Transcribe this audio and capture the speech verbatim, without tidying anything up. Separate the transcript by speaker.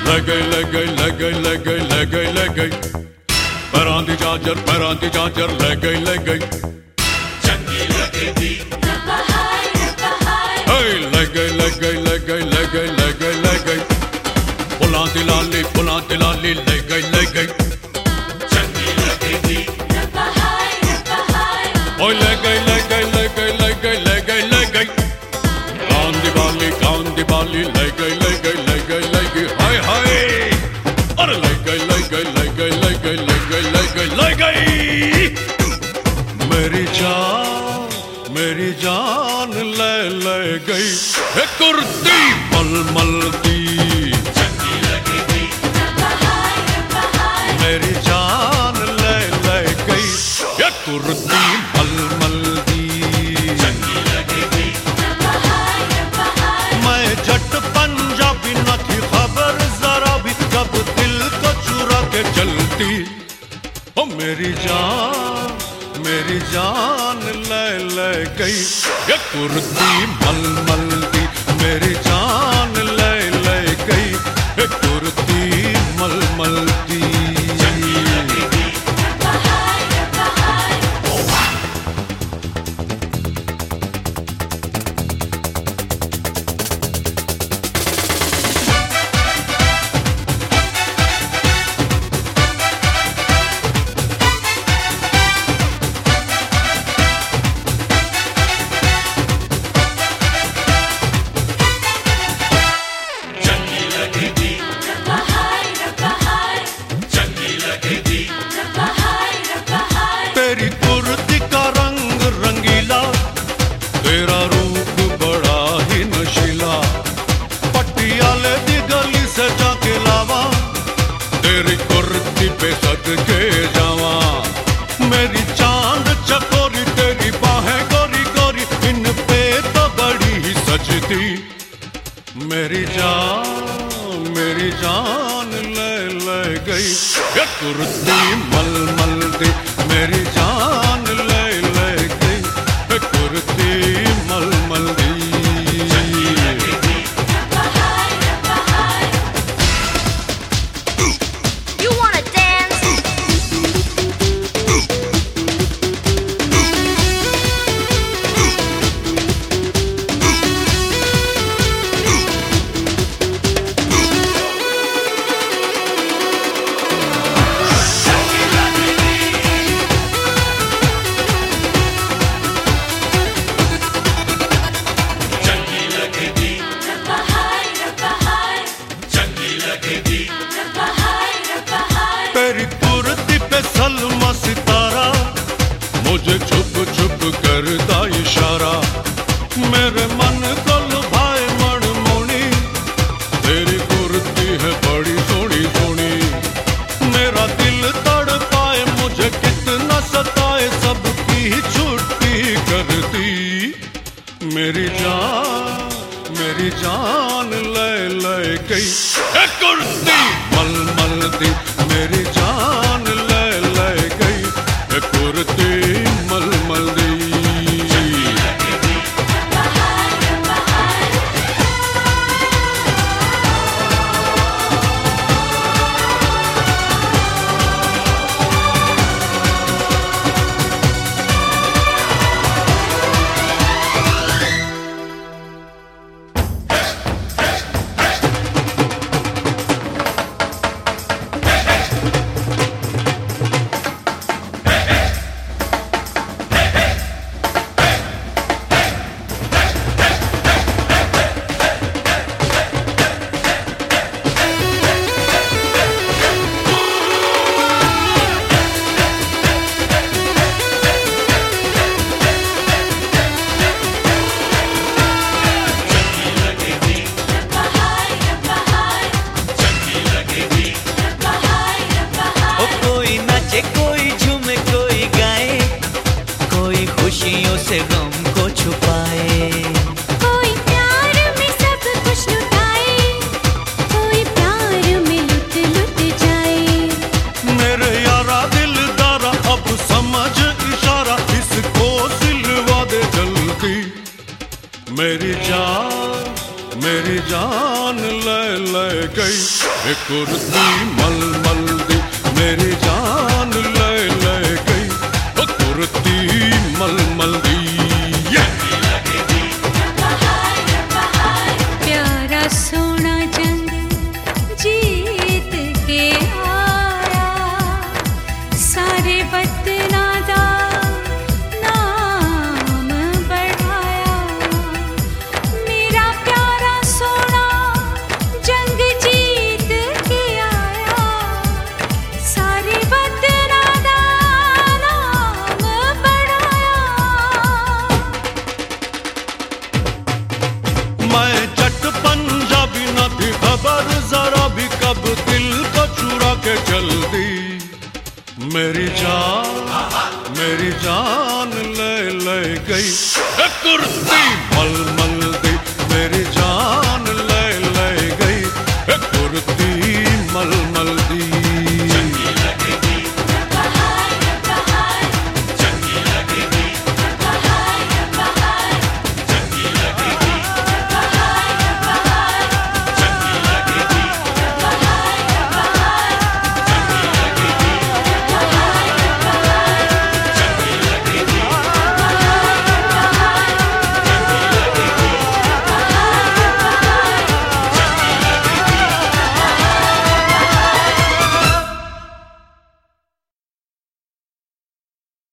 Speaker 1: ले गई ले गई ले गई ले गई ले गई ले गई पैरां दी झांझर पैरां दी झांझर ले गई ले गई
Speaker 2: चंगी लगेगी रब्बा हाय रब्बा हाय
Speaker 1: हे ले गई ले गई ले गई ले गई ले गई ले गई फुलां दी लाली फुलां दी लाली ले गई ले गई
Speaker 2: चंगी लगेगी रब्बा हाय रब्बा हाय
Speaker 1: ओए ले गई ले गई ले गई ले गई ले गई ले गई कान दी बाली कान दी बाली ले गई ले गई ले गई ले गई हाय हाय अरे ले गई ले गई ले गई ले गई ले गई ले गई ले गई मेरी जान मेरी जान ले ले गई हे कुर्ती मलमल दी
Speaker 2: चंगी लगेगी रब्बा हाय रब्बा हाय
Speaker 1: मेरी जान ले ले गई हे कुर्ती मलमल दी
Speaker 2: चंगी लगेगी रब्बा हाय रब्बा हाय
Speaker 1: मैं जट पंजाबी न थी खबर जरा भी कब दिल को चुरा के चलती ओ मेरी जान मेरी जान ले ले गई ये कुर्ती मलमल दी मेरी जान ले ले गई ये कुर्ती मलमल दी
Speaker 2: चंगी लगेगी रब्बा हाय रब्बा हाय चंगी लगेगी रब्बा हाय रब्बा हाय चंगी लगेगी रब्बा हाय रब्बा हाय
Speaker 1: तेरी कुर्ती का रंग रंगीला तेरा रूप बड़ा ही नशीला पटियाले दी गली से जाके लावा तेरी कुर्ती पे सदके जावा मेरी चांद चकोरी तेरी बाहें गोरी गोरी इन पे तो बड़ी ही सजती मेरी जान मेरी जान ले ले गई ये कुर्ती मलमल दी मेरी जान ले ले गई ये कुर्ती मलमल दी
Speaker 2: चंगी लगेगी रब्बा हाय रब्बा हाय
Speaker 3: You wanna dance?
Speaker 2: चंगी लगेगी रब्बा हाय रब्बा हाय चंगी लगेगी रब्बा हाय रब्बा हाय
Speaker 1: तेरी कुर्ती पे सलमा सितारा मुझे छुप छुप करता इशारा मेरे मन को लुभाए मनमोनी तेरी कुर्ती है बड़ी सोनी सोनी मेरा दिल तड़पाए मुझे कितना सताए सबकी छुट्टी करती मेरी जान मेरी जान ले ले गई ए कुर्ती मलमल दी मेरी जान ले ले गई ए कुर्ती मलमल दी
Speaker 2: रब्बा हाय रब्बा हाय चंगी लगेगी रब्बा हाय रब्बा हाय चंगी लगेगी रब्बा हाय रब्बा
Speaker 4: ओ
Speaker 2: हाय
Speaker 4: कोई नाचे कोई झूमे कोई गाए कोई खुशियों से गम को छुपाए
Speaker 3: कोई प्यार में सब कुछ लुटाए, कोई प्यार में लुट लुट जाए।
Speaker 1: मेरे यारा दिलदारा अब समझ इशारा इसको सिलवा दे जल्दी मेरी जान मेरी जान ले ले गई ए कुर्ती मल मल दी, मेरी जान ले ले गई ओ कुर्ती मल मल दी।
Speaker 3: प्यारा सोना जंग जीत के आया, सारे वतना दा नाम बढ़ाया। मेरा प्यारा सोना जंग जीत के आया, सारे वतना दा नाम बढ़ाया।
Speaker 1: मैं जट पंजाबी न थी खबर जरा भी, कब दिल को चुरा के चल दी। मेरी जान मेरी जान ले ले गई ए कुर्ती मल मल दी, मेरी जान ले ले गई ए कुर्ती मल